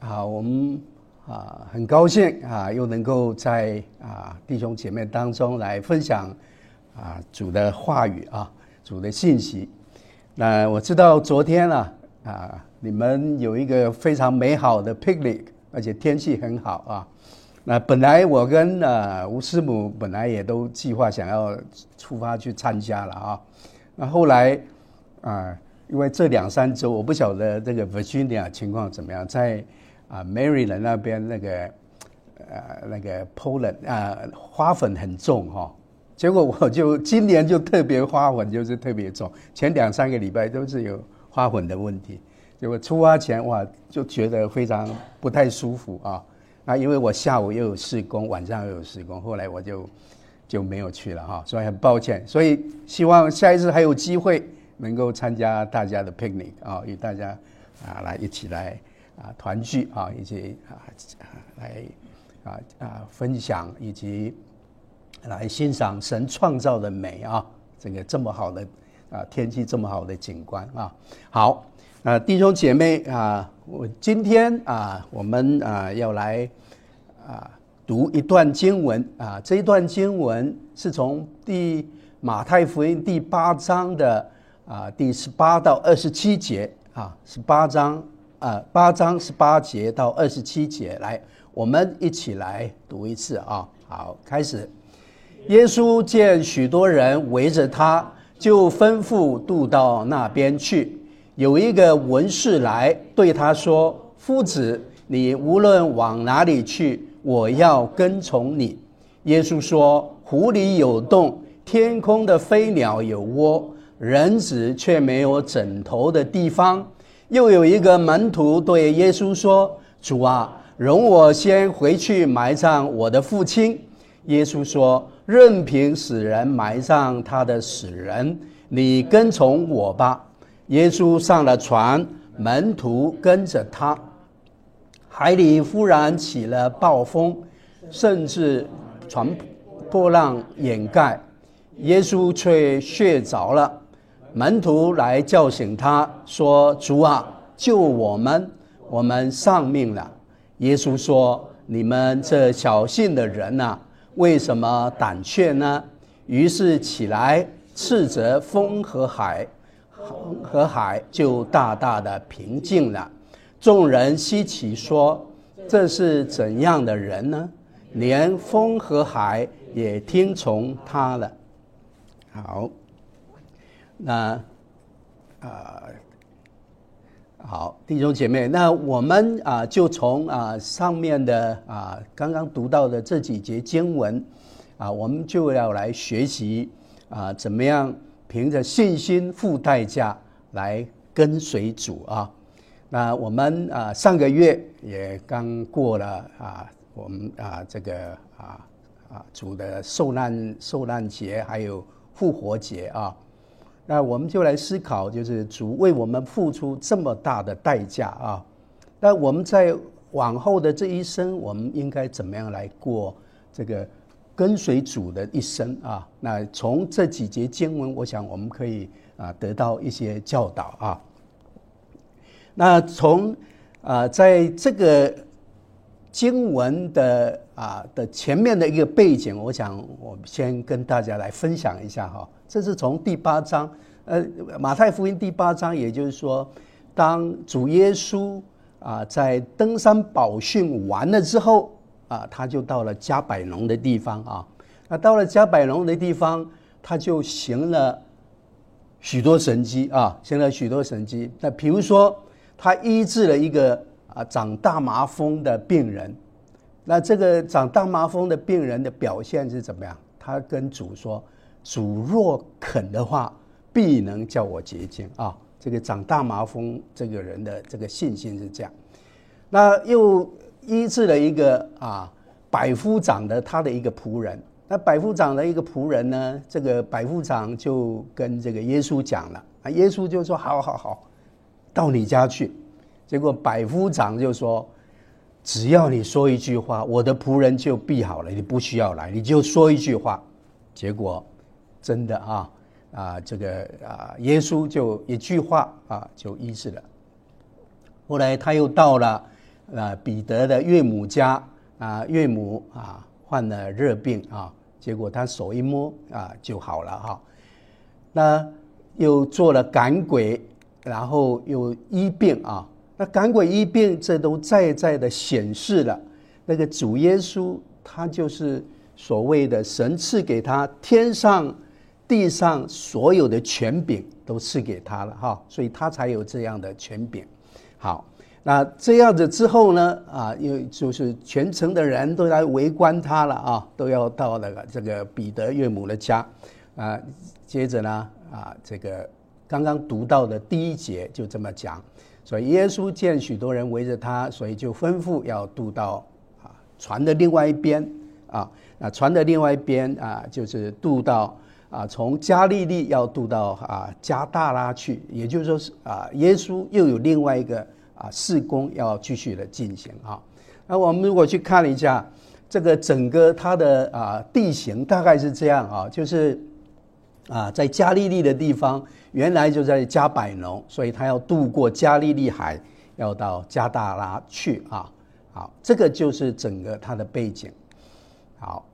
我们很高兴又能够在弟兄姐妹当中来分享主的话语主的信息。那我知道昨天你们有一个非常美好的 picnic， 而且天气很好那本来我跟吴师母本来也都计划想要出发去参加了那后来因为这2-3周我不晓得这个 Virginia 情况怎么样，在Maryland 那边那个 Poland 花粉很重结果我就今年就特别花粉就是特别重，前2-3个礼拜都是有花粉的问题，结果出发前就觉得非常不太舒服那因为我下午又有事工，晚上又有事工，后来我就没有去了所以很抱歉，所以希望下一次还有机会能够参加大家的 picnic 与大家一起来团聚以及来分享以及来欣赏神创造的美这个这么好的天气，这么好的景观好，弟兄姐妹今天我们要来读一段经文这一段经文是从马太福音第8章的第18到27节8章18节到27节，来我们一起来读一次好，开始。耶稣见许多人围着他，就吩咐渡到那边去。有一个文士来对他说：夫子，你无论往哪里去，我要跟从你。耶稣说：湖里有洞，天空的飞鸟有窝，人子却没有枕头的地方。又有一个门徒对耶稣说：主啊，容我先回去埋葬我的父亲。耶稣说：任凭死人埋葬他的死人，你跟从我吧。耶稣上了船，门徒跟着他。海里忽然起了暴风，甚至船波浪掩盖，耶稣却睡着了。门徒来叫醒他，说：主啊，救我们，我们丧命了。耶稣说：你们这小信的人为什么胆怯呢？于是起来斥责风和海就大大的平静了。众人稀奇说：这是怎样的人呢？连风和海也听从他了。好，那好，弟兄姐妹，那我们就从上面的刚刚读到的这几节经文我们就要来学习怎么样凭着信心付代价来跟随主那我们上个月也刚过了我们这个主的受难节还有复活节那我们就来思考，就是主为我们付出这么大的代价那我们在往后的这一生，我们应该怎么样来过这个跟随主的一生那从这几节经文，我想我们可以得到一些教导那从在这个经文的前面的一个背景，我想我先跟大家来分享一下这是从第8章马太福音第8章，也就是说当主耶稣在登山宝训完了之后他就到了迦百农的地方那到了迦百农的地方，他就行了许多神迹那比如说他医治了一个长大麻风的病人。那这个长大麻风的病人的表现是怎么样？他跟主说：主若肯的话，必能叫我洁净这个长大麻风这个人的这个信心是这样。那又医治了一个百夫长的他的一个仆人。那百夫长的一个仆人呢，这个百夫长就跟这个耶稣讲了耶稣就说：好，到你家去。结果百夫长就说：只要你说一句话，我的仆人就必好了，你不需要来，你就说一句话。结果真的这个耶稣就一句话就医治了。后来他又到了彼得的岳母家岳母患了热病结果他手一摸就好了那又做了赶鬼，然后又医病那赶鬼医病，这都在的显示了那个主耶稣，他就是所谓的神赐给他天上地上所有的权柄都赐给他了所以他才有这样的权柄。好，那这样子之后呢又就是全城的人都来围观他了都要到那个这个彼得岳母的家接着呢这个刚刚读到的第1节就这么讲，所以耶稣见许多人围着他，所以就吩咐要渡到船的另外一边那船的另外一边就是渡到从加利利要渡到加大拉去，也就是说耶稣又有另外一个事工要继续的进行那我们如果去看一下这个整个它的地形大概是这样就是在加利利的地方原来就在加百农，所以他要渡过加利利海要到加大拉去好，这个就是整个它的背景。好，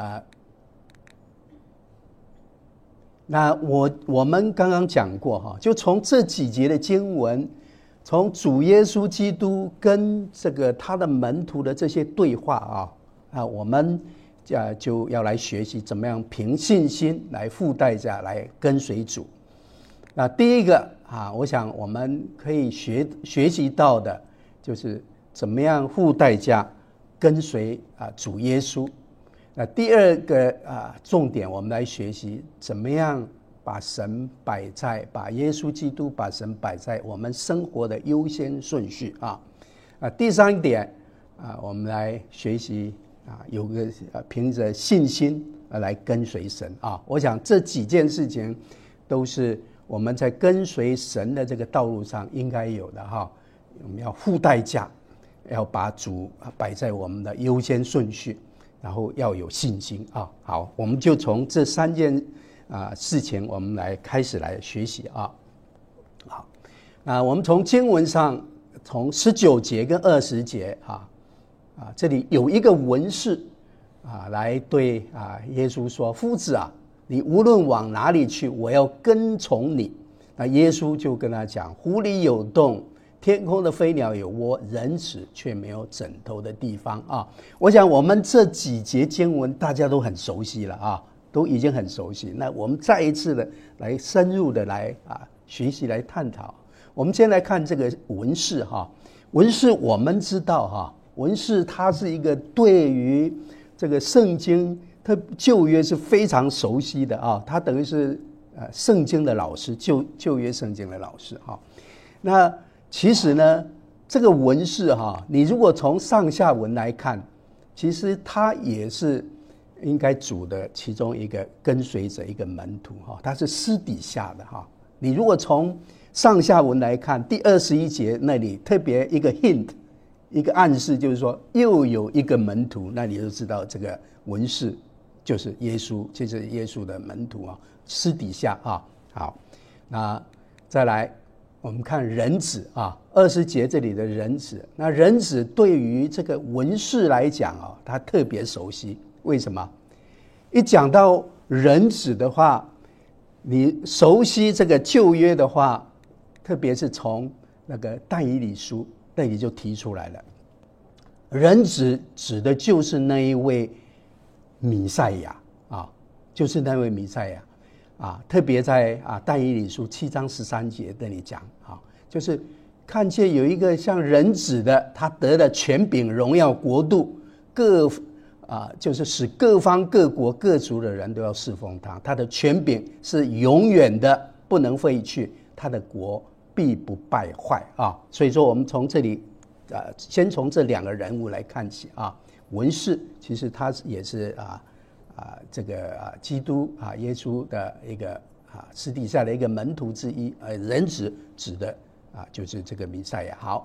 那我们刚刚讲过就从这几节的经文，从主耶稣基督跟这个他的门徒的这些对话我们就要来学习怎么样凭信心来付代价来跟随主。那第一个我想我们可以学习到的就是怎么样付代价跟随主耶稣。那第二个重点，我们来学习怎么样把耶稣基督把神摆在我们生活的优先顺序第三点我们来学习有个凭着信心来跟随神我想这几件事情都是我们在跟随神的这个道路上应该有的我们要付代价，要把主摆在我们的优先顺序，然后要有信心好，我们就从这3件事情我们来开始来学习好，那我们从经文上从19节跟20节这里有一个文士来对耶稣说，夫子你无论往哪里去，我要跟从你。那耶稣就跟他讲，湖里有洞，天空的飞鸟有窝，人子却没有枕头的地方我想我们这几节经文大家都很熟悉了都已经很熟悉。那我们再一次的来深入的来学习来探讨。我们先来看这个文士文士我们知道文士他是一个对于这个圣经旧约是非常熟悉的他等于是圣经的老师，旧约圣经的老师那其实呢这个文士你如果从上下文来看，其实他也是应该主的其中一个跟随者，一个门徒他是私底下的你如果从上下文来看，第21节那里特别一个 hint， 一个暗示，就是说又有一个门徒，那你就知道这个文士就是耶稣，就是耶稣的门徒私底下好，那再来我们看人子20节这里的人子，那人子对于这个文士来讲他特别熟悉。为什么？一讲到人子的话，你熟悉这个旧约的话，特别是从那个但以理书那里就提出来了，人子指的就是那一位弥赛亚就是那位弥赛亚特别在但以理书7章13节那里讲就是看见有一个像人子的，他得了权柄、荣耀、国度，就是使各方各国各族的人都要侍奉他，他的权柄是永远的，不能废去，他的国必不败坏所以说我们从这里先从这2个人物来看起文士其实他也是这个基督耶稣的一个私底下的一个门徒之一，人子指的就是这个弥赛亚。好，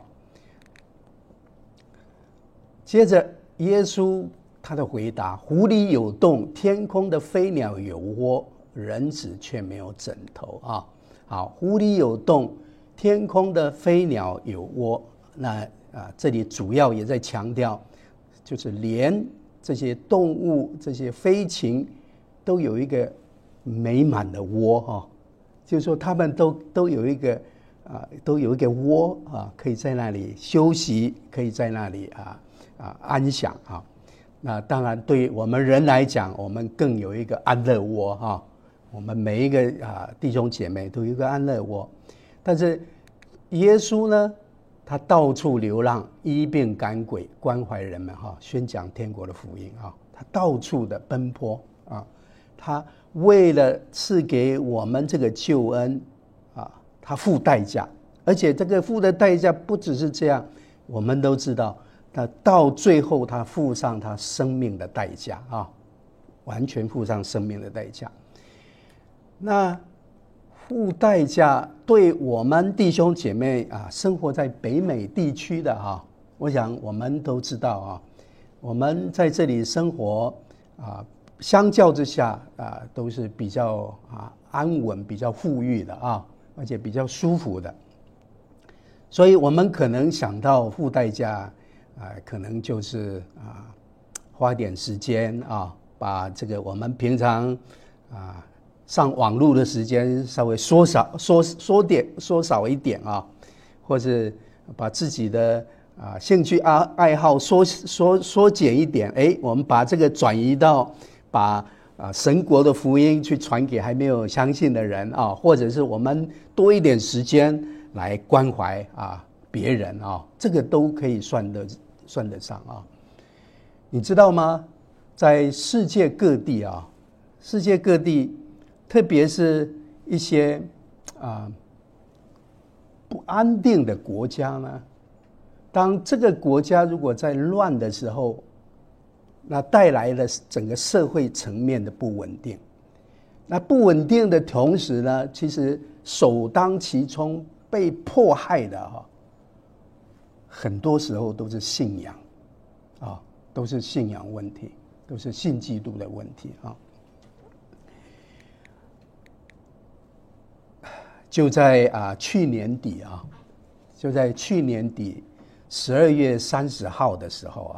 接着耶稣他的回答，湖里有洞，天空的飞鸟有窝，人子却没有枕头好，湖里有洞，天空的飞鸟有窝，那这里主要也在强调，就是连这些动物、这些飞禽都有一个美满的窝哈，就是说他们都有一个都有一个窝可以在那里休息，可以在那里安享啊。那当然对我们人来讲，我们更有一个安乐窝哈。我们每一个弟兄姐妹都有一个安乐窝，但是耶稣呢，他到处流浪，医病赶鬼，关怀人们哈，宣讲天国的福音啊，他到处的奔波啊，他为了赐给我们这个救恩他付代价，而且这个付的代价不只是这样，我们都知道，他到最后他付上他生命的代价完全付上生命的代价。那付代价对我们弟兄姐妹生活在北美地区的我想我们都知道我们在这里生活相较之下都是比较安稳、比较富裕的而且比较舒服的，所以我们可能想到付代价可能就是花点时间把这个我们平常上网络的时间稍微缩少一点或是把自己的兴趣爱好缩减一点，我们把这个转移到把神国的福音去传给还没有相信的人或者是我们多一点时间来关怀别人这个都可以算得上你知道吗？在世界各地特别是一些不安定的国家呢，当这个国家如果在乱的时候，那带来了整个社会层面的不稳定。那不稳定的同时呢，其实首当其冲被迫害的很多时候都是信仰都是信仰问题，都是信基督的问题就在去年底12月30号的时候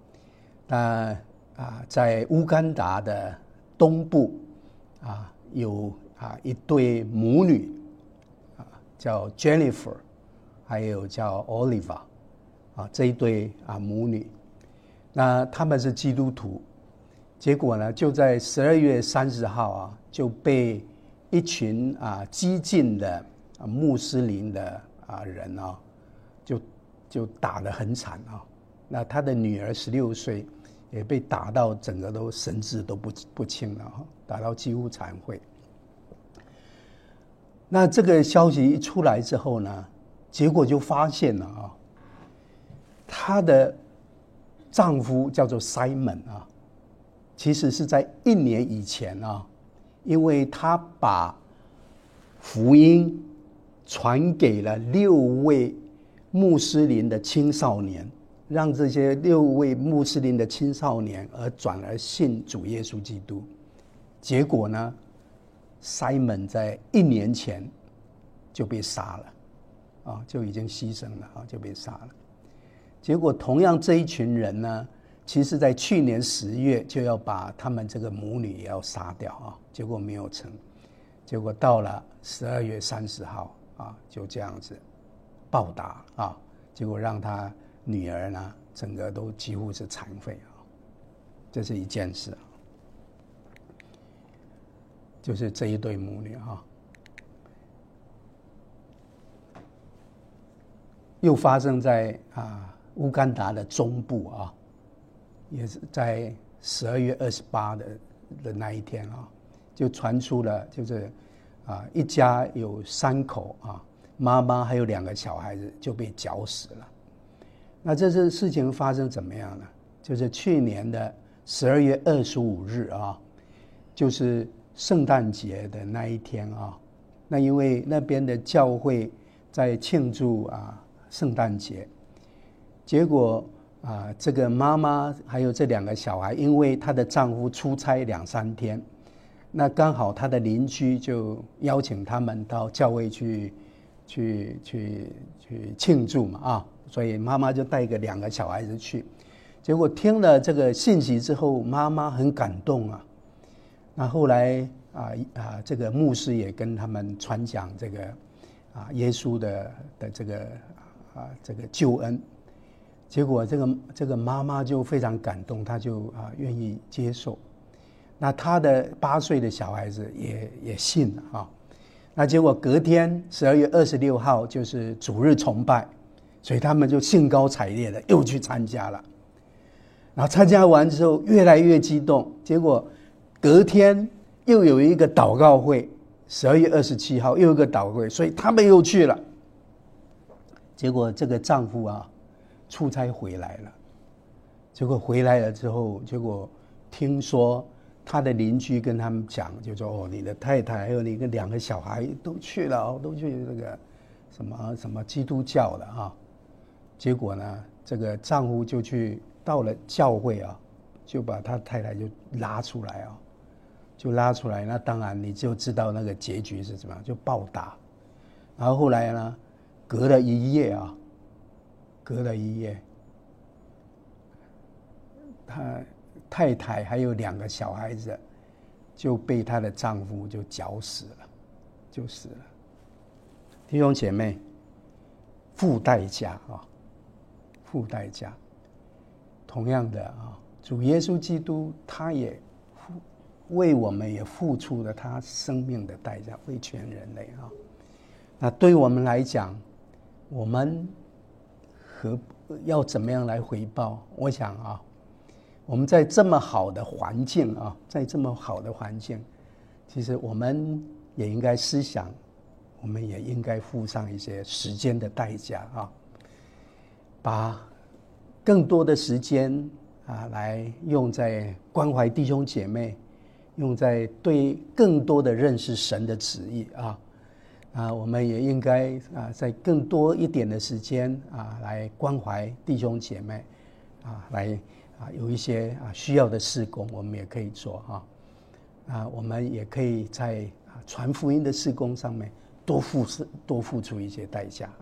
在乌干达的东部有一对母女叫 Jennifer 还有叫 Oliver 这一对母女，那他们是基督徒，结果呢就在12月30号就被一群激进的穆斯林的人就打得很惨那他的女儿16岁也被打到整个都神志都不清了打到几乎残废。那这个消息一出来之后呢，结果就发现了她的丈夫叫做 Simon 其实是在1年以前因为他把福音传给了6位穆斯林的青少年，让这些6位穆斯林的青少年转而信主耶稣基督。结果呢 Simon 在1年前就被杀了就已经牺牲了就被杀了。结果同样这一群人呢，其实在去年10月就要把他们这个母女也要杀掉结果没有成。结果到了12月30号就这样子暴打结果让他女儿呢整个都几乎是残废这是一件事就是这一对母女又发生在乌干达的中部也是在12月28的那一天就传出了就是一家有3口妈妈还有2个小孩子就被绞死了。那这次事情发生怎么样呢？就是去年的12月25日就是圣诞节的那一天那因为那边的教会在庆祝圣诞节，结果这个妈妈还有这2个小孩，因为她的丈夫出差2-3天，那刚好她的邻居就邀请他们到教会去去庆祝嘛啊，所以妈妈就带个2个小孩子去。结果听了这个信息之后，妈妈很感动啊。那后来这个牧师也跟他们传讲这个耶稣的这个救恩。结果这个妈妈就非常感动，她就愿意接受。那她的8岁的小孩子也信了啊。那结果隔天12月26号就是主日崇拜，所以他们就兴高采烈的又去参加了。然后参加完之后越来越激动，结果隔天又有一个祷告会，12月27号又有一个祷告会，所以他们又去了。结果这个丈夫出差回来了，结果回来了之后，结果听说他的邻居跟他们讲，就说你的太太还有你跟2个小孩都去了，都去这个什么基督教的啊。结果呢，这个丈夫就去到了教会就把他太太就拉出来那当然你就知道那个结局是什么，就暴打。然后后来呢，隔了一夜，他太太还有2个小孩子就被她的丈夫就绞死了。弟兄姐妹，付代价。同样的主耶稣基督他也为我们也付出了他生命的代价，为全人类那对我们来讲，我们要怎么样来回报？我想我们在这么好的环境其实我们也应该思想，我们也应该付上一些时间的代价把更多的时间来用在关怀弟兄姐妹，用在对更多的认识神的旨意我们也应该在更多一点的时间来关怀弟兄姐妹来有一些需要的事工我们也可以做我们也可以在传福音的事工上面多付出一些代价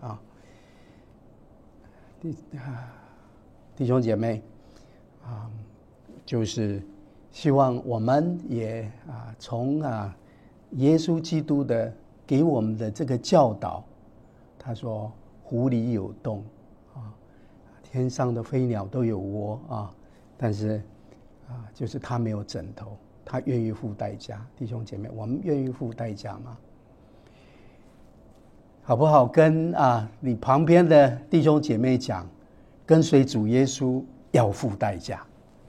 弟兄姐妹就是希望我们也从耶稣基督的给我们的这个教导，他说湖里有洞天上的飞鸟都有窝但是就是他没有枕头，他愿意付代价。弟兄姐妹，我们愿意付代价吗？好不好？跟你旁边的弟兄姐妹讲，跟随主耶稣要付代价。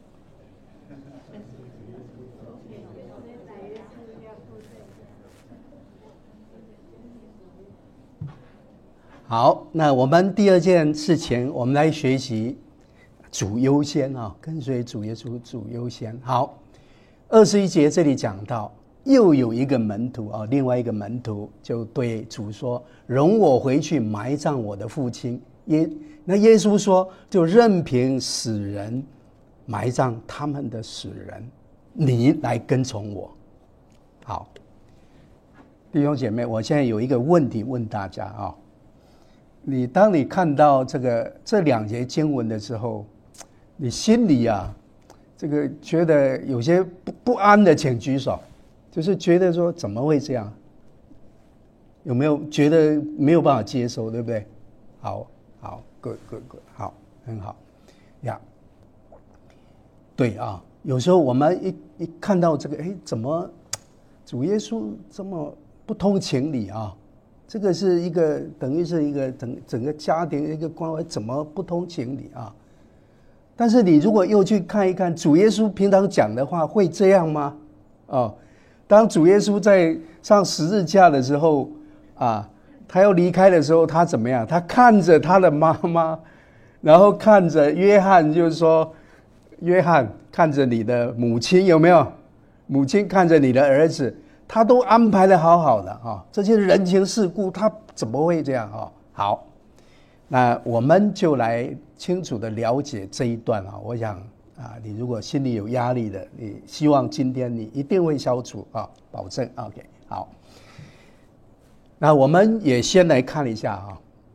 好，那我们第2件事情，我们来学习主优先跟随主耶稣，主优先。好，21节这里讲到，又有一个门徒另外一个门徒就对主说：“容我回去埋葬我的父亲。”那耶稣说：“就任凭死人埋葬他们的死人，你来跟从我。”好，弟兄姐妹，我现在有一个问题问大家当你看到这2节经文的时候，你心里这个觉得有些不安的，请举手。就是觉得说怎么会这样？有没有觉得没有办法接受，对不对？好 good 好，很好呀。对有时候我们一看到这个，怎么主耶稣这么不通情理这个是一个等于是一个整个家庭一个关怀，怎么不通情理但是你如果又去看一看主耶稣平常讲的话，会这样吗？当主耶稣在上十字架的时候他要离开的时候，他怎么样？他看着他的妈妈，然后看着约翰，就是说约翰看着你的母亲，有没有？母亲看着你的儿子，他都安排得好好的这些人情世故他怎么会这样好，那我们就来清楚的了解这一段我想你如果心里有压力的，你希望今天你一定会消除保证 OK 好。 那我们也先来看一下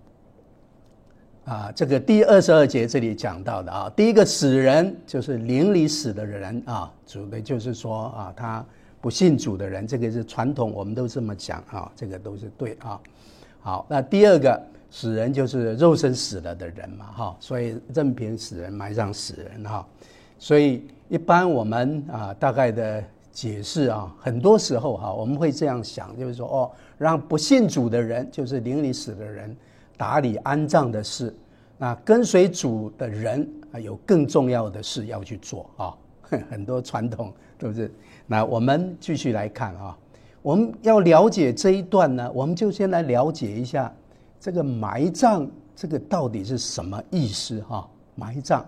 这个第22节这里讲到的第一个死人就是灵里死的人主的就是说他不信主的人，这个是传统，我们都这么讲这个都是对好，那第二个死人就是肉身死了的人嘛所以任凭死人埋葬死人所以一般我们大概的解释很多时候我们会这样想，就是说让不信主的人，就是灵里死的人打理安葬的事，那跟随主的人有更重要的事要去做很多传统都是。那我们继续来看我们要了解这一段呢，我们就先来了解一下这个埋葬这个到底是什么意思埋葬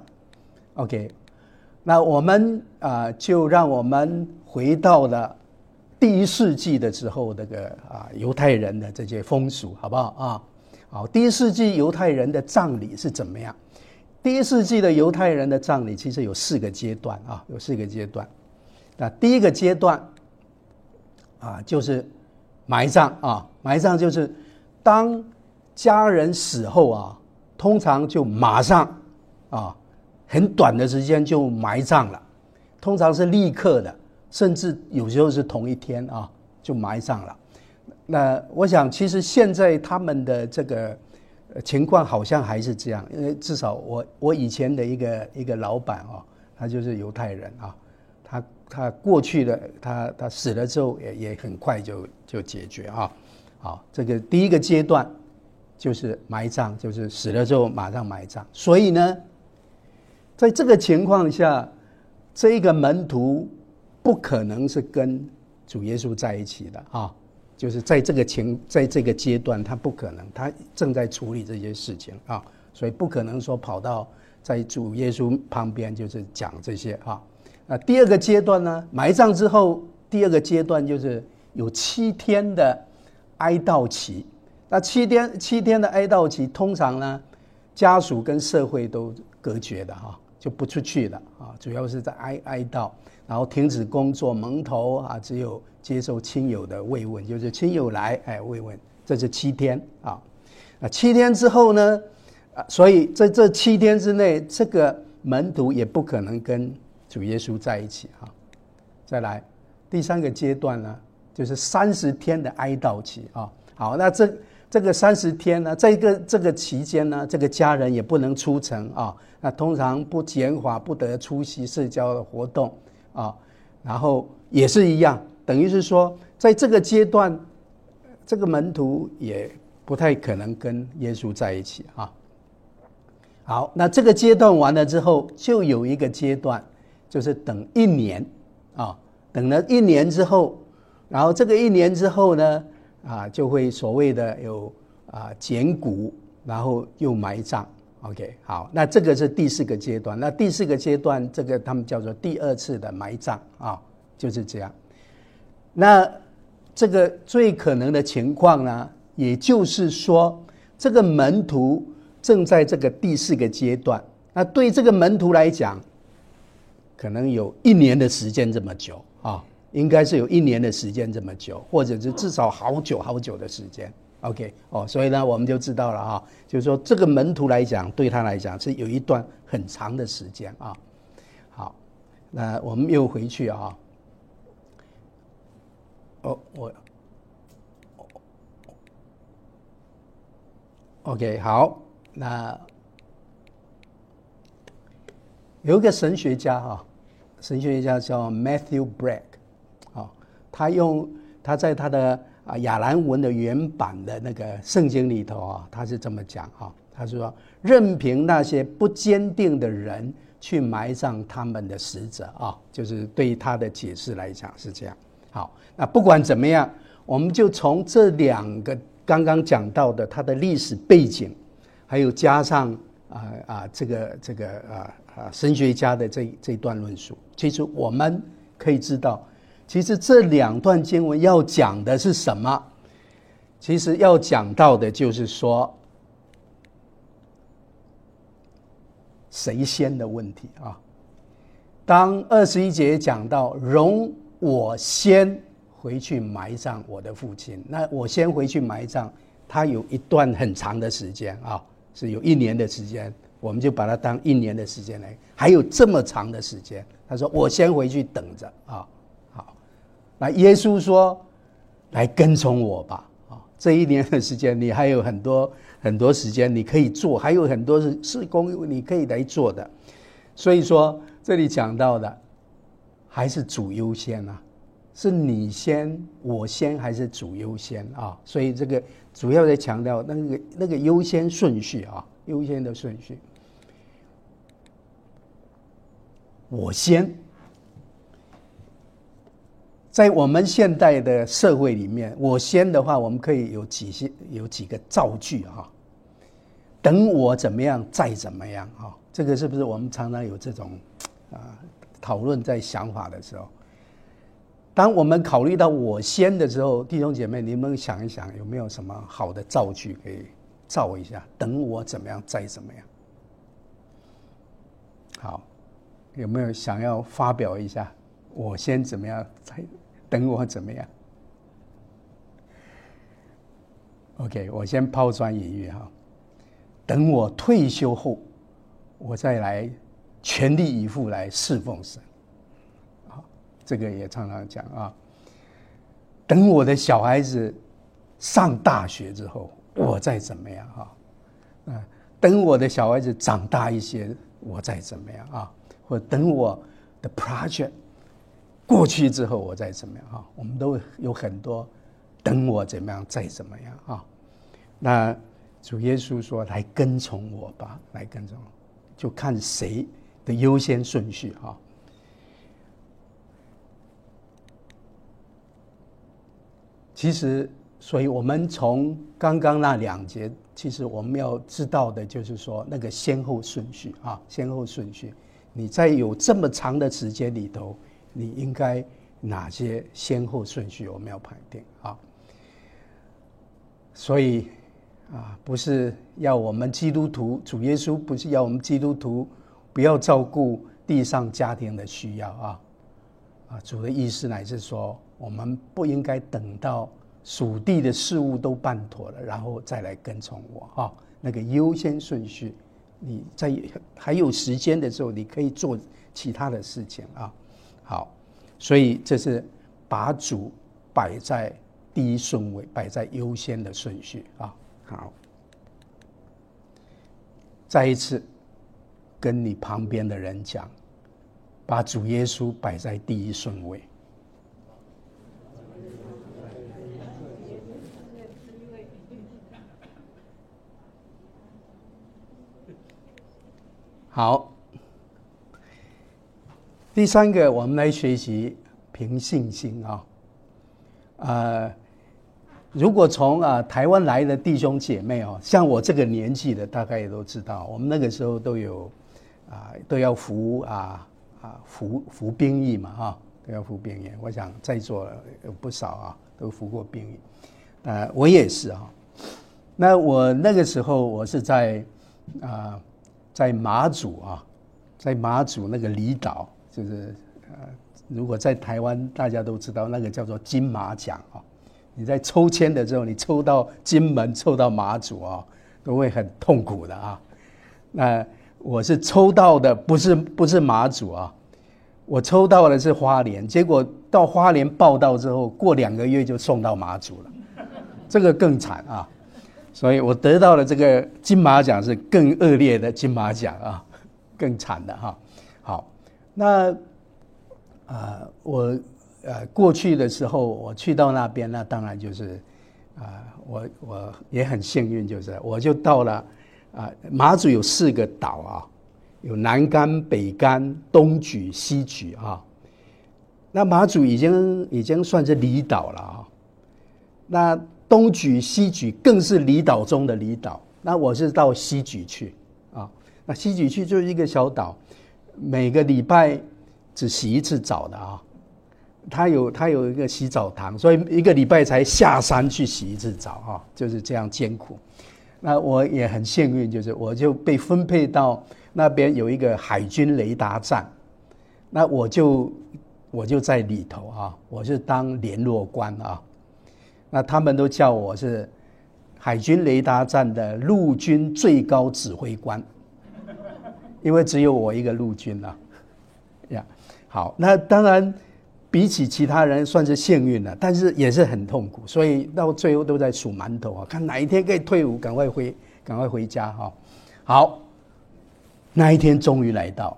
OK。 那我们就让我们回到了第1世纪的时候那个犹太人的这些风俗，好不好好，第1世纪犹太人的葬礼是怎么样？第1世纪的犹太人的葬礼其实有4个阶段有4个阶段。那第一个阶段就是埋葬埋葬就是当家人死后通常就马上很短的时间就埋葬了，通常是立刻的，甚至有时候是同一天就埋葬了。那我想其实现在他们的这个情况好像还是这样，因为至少我以前的一个老板他就是犹太人他过去的他死了之后也很快就解决好，这个第一个阶段就是埋葬，就是死了之后马上埋葬。所以呢，在这个情况下，这一个门徒不可能是跟主耶稣在一起的就是在这个阶段他不可能，他正在处理这些事情所以不可能说跑到在主耶稣旁边就是讲这些那第二个阶段呢，埋葬之后第二个阶段就是有7天的哀悼期。那7天的哀悼期通常呢家属跟社会都隔绝的就不出去了主要是在哀悼，然后停止工作蒙头只有接受亲友的慰问，就是亲友来慰问，这是7天那7天之后呢所以在这7天之内，这个门徒也不可能跟主耶稣在一起再来第3个阶段呢，就是30天的哀悼期好，那这个30天呢，这个期间呢，这个家人也不能出城那通常不检华，不得出席社交的活动然后也是一样，等于是说在这个阶段这个门徒也不太可能跟耶稣在一起好，那这个阶段完了之后，就有一个阶段就是等1年等了1年之后，然后这个1年之后呢就会所谓的有捡骨，然后又埋葬 OK。 好，那这个是第4个阶段。那第4个阶段这个他们叫做第2次的埋葬就是这样。那这个最可能的情况呢，也就是说这个门徒正在这个第4个阶段，那对这个门徒来讲可能有1年的时间这么久应该是有1年的时间这么久，或者是至少好久的时间 OK 所以呢我们就知道了就是说这个门徒来讲，对他来讲是有一段很长的时间好，那我们又回去OK 好，那有一个神学家叫 Matthew Bragg他在他的亚兰文的原版的那个圣经里头他是这么讲他说任凭那些不坚定的人去埋葬他们的死者就是对他的解释来讲是这样。好，那不管怎么样，我们就从这2个刚刚讲到的他的历史背景，还有加上这个神学家的这段论述，其实我们可以知道，其实这2段经文要讲的是什么？其实要讲到的就是说谁先的问题当21节讲到容我先回去埋葬我的父亲。那我先回去埋葬，他有一段很长的时间啊，是有1年的时间，我们就把它当1年的时间来，还有这么长的时间。他说我先回去等着啊。好，那耶稣说来跟从我吧。这1年的时间你还有很多时间你可以做，还有很多事工你可以来做的。所以说这里讲到的还是主优先啊，是你先我先还是主优先啊？所以这个主要在强调那个优先顺序啊，优先的顺序。我先，在我们现代的社会里面，我先的话，我们可以有几个造句啊，等我怎么样再怎么样啊，这个是不是我们常常有这种讨论在想法的时候？当我们考虑到我先的时候，弟兄姐妹，你们想一想，有没有什么好的造句可以造一下？等我怎么样再怎么样？好，有没有想要发表一下？我先怎么样再等我怎么样 ？OK， 我先抛砖引玉哈。等我退休后，我再来全力以赴来侍奉神。好，这个也常常讲啊。等我的小孩子上大学之后，我再怎么样啊？等我的小孩子长大一些，我再怎么样啊？或者等我的 project 过去之后，我再怎么样啊？我们都有很多等我怎么样再怎么样啊？那主耶稣说：“来跟从我吧，来跟从我，就看谁的优先顺序啊。”其实，所以我们从刚刚那2节，其实我们要知道的就是说，那个先后顺序啊，先后顺序。你在有这么长的时间里头，你应该哪些先后顺序我们要判定啊？所以不是要我们基督徒，主耶稣不是要我们基督徒不要照顾地上家庭的需要啊。主的意思乃是说，我们不应该等到属地的事物都办妥了，然后再来跟从我啊。那个优先顺序，你在还有时间的时候，你可以做其他的事情啊。好，所以这是把主摆在第一顺位，摆在优先的顺序啊。好，再一次跟你旁边的人讲，把主耶稣摆在第一顺位。好，第3个，我们来学习凭信心啊。如果从台湾来的弟兄姐妹像我这个年纪的，大概也都知道，我们那个时候都有都要服兵役嘛都要服兵役。我想在座有不少都服过兵役，我也是那我那个时候我是在马祖在马祖那个离岛，就是如果在台湾大家都知道那个叫做金马奖你在抽签的时候，你抽到金门，抽到马祖都会很痛苦的那我是抽到的不是马祖我抽到的是花莲，结果到花莲报到之后，过2个月就送到马祖了，这个更惨所以我得到了这个金马奖是更恶劣的金马奖更惨的好，那我过去的时候，我去到那边，那当然就是我也很幸运，就是我就到了马祖有4个岛有南竿、北竿、东莒、西莒那马祖已经算是离岛了那东莒、西莒更是离岛中的离岛。那我是到西莒去那西莒去就是一个小岛，每个礼拜只洗1次澡的它有一个洗澡堂，所以1个礼拜才下山去洗1次澡就是这样艰苦。那我也很幸运，就是我就被分配到那边有一个海军雷达站，那我就我就在里头啊，我是当联络官啊。那他们都叫我是海军雷达站的陆军最高指挥官，因为只有我一个陆军啊。呀，好，那当然比起其他人算是幸运了，但是也是很痛苦，所以到最后都在数馒头啊，看哪一天可以退伍，赶快回家哈。好，那一天终于来到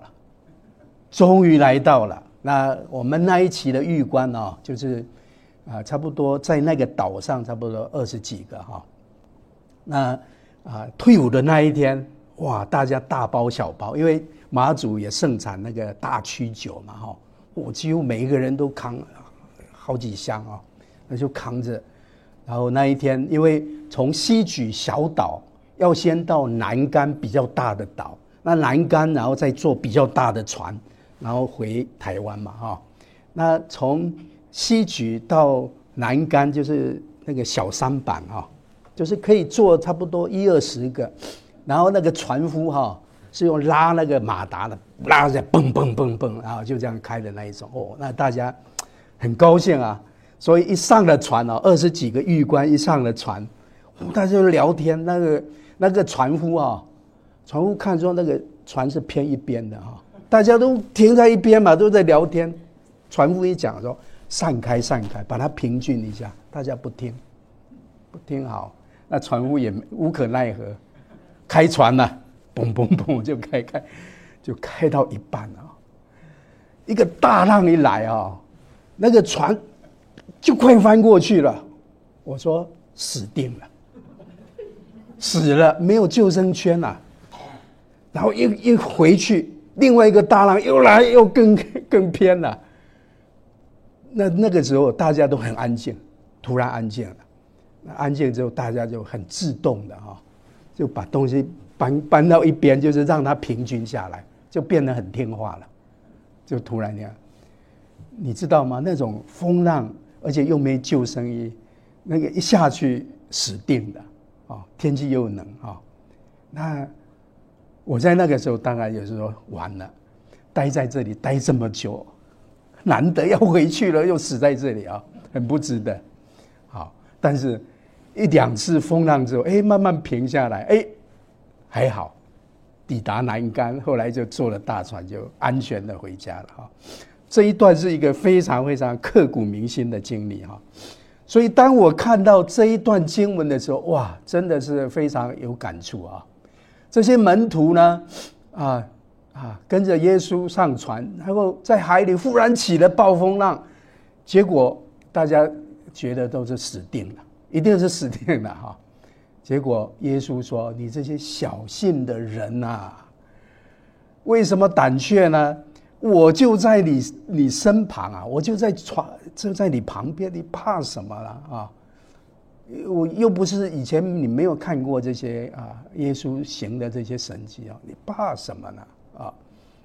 了。那我们那一期的狱官啊，就是差不多在那个岛上差不多20几个哈。那退伍的那一天，哇，大家大包小包，因为马祖也盛产那个大曲酒嘛哈，我几乎每一个人都扛好几箱啊，那就扛着。然后那一天，因为从西莒小岛要先到南竿比较大的岛，那南竿然后再坐比较大的船，然后回台湾嘛哈。那从西莒到南竿就是那个小舢板哈，就是可以坐差不多10-20个，然后那个船夫哈是用拉那个马达的，拉着蹦蹦蹦蹦，然后就这样开的那一种哦，那大家很高兴啊。所以一上了船哦，20几个狱官一上了船，大家就聊天。那个船夫看说那个船是偏一边的哈，大家都停在一边嘛，都在聊天。船夫一讲说散开，把它平均一下，大家不听好，那船夫也无可奈何，开船了，嘣嘣嘣就开到一半啊，一个大浪一来啊，那个船就快翻过去了。我说死定了，死了，没有救生圈了。然后一回去，另外一个大浪又来，又更偏了。那个时候大家都很安静，突然安静了。那安静之后，大家就很自动的就把东西搬到一边，就是让它平均下来，就变得很听话了。就突然那样，你知道吗？那种风浪，而且又没救生衣，那个一下去死定了天气又冷那我在那个时候当然也是说完了，待在这里待这么久，难得要回去了，又死在这里很不值得。好，但是1-2次风浪之后，慢慢平下来，还好，抵达南竿，后来就坐了大船，就安全的回家了这一段是一个非常非常刻骨铭心的经历所以当我看到这一段经文的时候，哇，真的是非常有感触这些门徒呢，跟着耶稣上船，然后在海里忽然起了暴风浪，结果大家觉得都是死定了，一定是死定了结果耶稣说：“你这些小信的人为什么胆怯呢？我就在你身旁我就在你旁边，你怕什么了我又不是以前你没有看过这些耶稣行的这些神迹你怕什么呢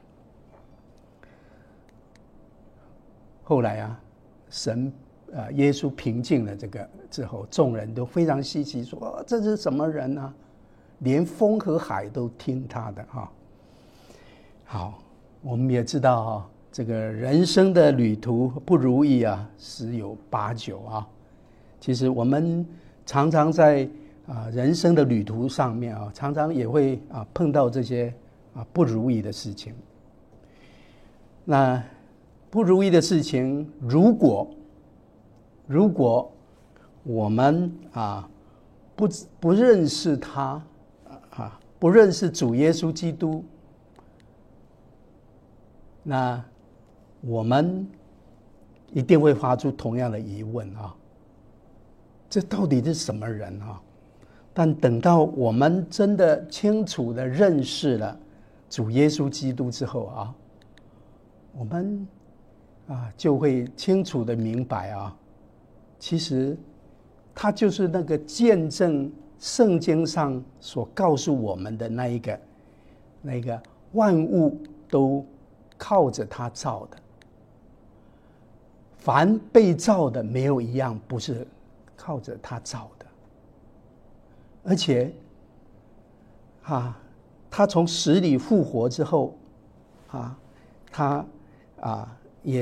后来神耶稣平静了这个之后，众人都非常稀奇，说这是什么人啊？连风和海都听他的好，我们也知道这个人生的旅途不如意十有八九其实我们常常在人生的旅途上面常常也会碰到这些不如意的事情。那不如意的事情，如果我们不认识他不认识主耶稣基督，那我们一定会发出同样的疑问这到底是什么人但等到我们真的清楚的认识了主耶稣基督之后我们就会清楚的明白其实他就是那个见证圣经上所告诉我们的那个万物都靠着他造的，凡被造的没有一样不是靠着他造的，而且他从死里复活之后他也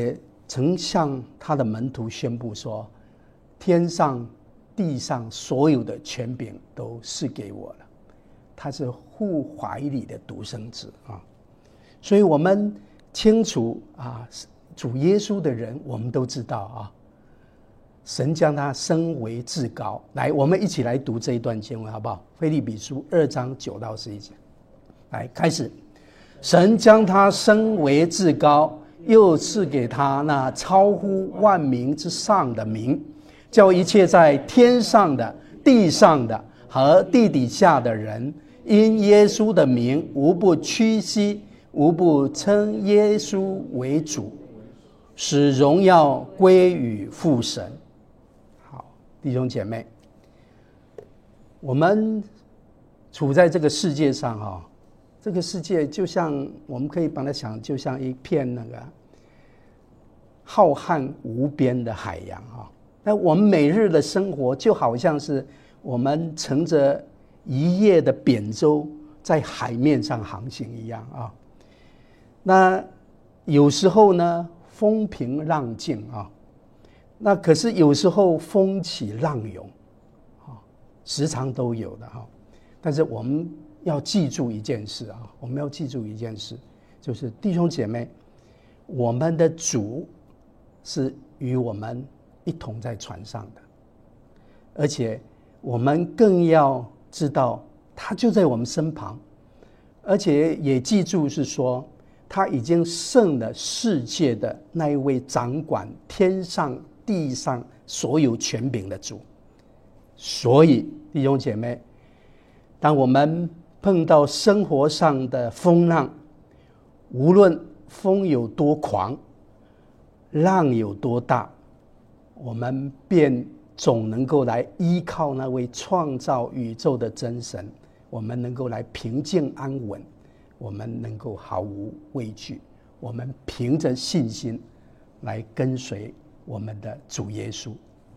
曾向他的门徒宣布说，天上地上所有的权柄都赐给我了。他是父怀里的独生子啊，所以我们清楚啊，主耶稣的人我们都知道啊，神将他升为至高。来，我们一起来读这一段经文好不好？腓立比书2章9到11节，来开始。神将他升为至高，又赐给他那超乎万名之上的名，叫一切在天上的、地上的和地底下的人，因耶稣的名，无不屈膝，无不称耶稣为主，使荣耀归于父神。好，弟兄姐妹，我们处在这个世界上啊，这个世界就像我们可以把它想，就像一片那个浩瀚无边的海洋啊。那我们每日的生活就好像是我们乘着一叶的扁舟在海面上航行一样啊。那有时候呢，风平浪静啊，那可是有时候风起浪涌啊，时常都有的哈。但是我们要记住一件事啊，我们要记住一件事，就是弟兄姐妹，我们的主是与我们一同在船上的，而且我们更要知道他就在我们身旁，而且也记住是说他已经胜了世界的那一位掌管天上地上所有权柄的主。所以弟兄姐妹，当我们碰到生活上的风浪，无论风有多狂，浪有多大，我们便总能够来依靠那位创造宇宙的真神，我们能够来平静安稳，我们能够毫无畏惧，我们凭着信心来跟随我们的主耶稣。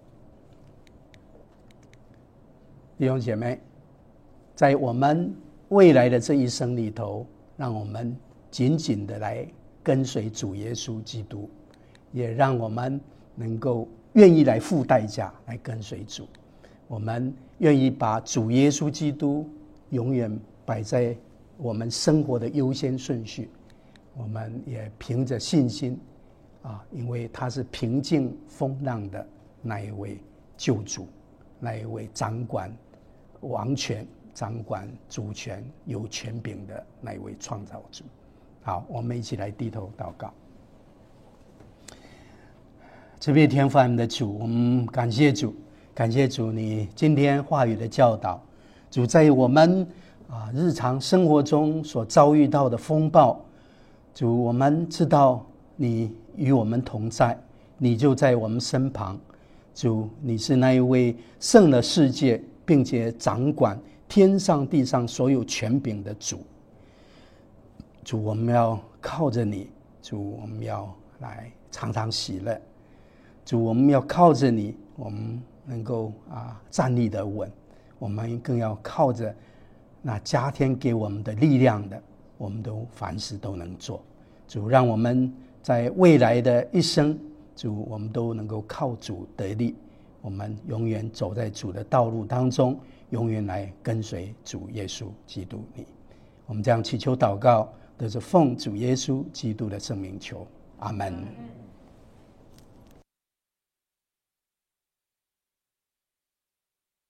弟兄姐妹，在我们未来的这一生里头，让我们紧紧的来跟随主耶稣基督，也让我们能够愿意来付代价来跟随主。我们愿意把主耶稣基督永远摆在我们生活的优先顺序。我们也凭着信心啊，因为他是平静风浪的那一位救主，那一位掌管王权、掌管主权、有权柄的那一位创造主。好，我们一起来低头祷告。慈悲天父我们的主，我们感谢主，感谢主你今天话语的教导。主，在我们日常生活中所遭遇到的风暴，主，我们知道你与我们同在，你就在我们身旁。主，你是那一位胜了世界并且掌管天上地上所有权柄的主。主，我们要靠着你，主，我们要来常常喜乐。主，我们要靠着你，我们能够站立得稳。我们更要靠着那加添给我们的力量的，我们都凡事都能做。主，让我们在未来的一生，主，我们都能够靠主得力。我们永远走在主的道路当中，永远来跟随主耶稣基督你。我们这样祈求祷告，都是奉主耶稣基督的圣名求，阿们。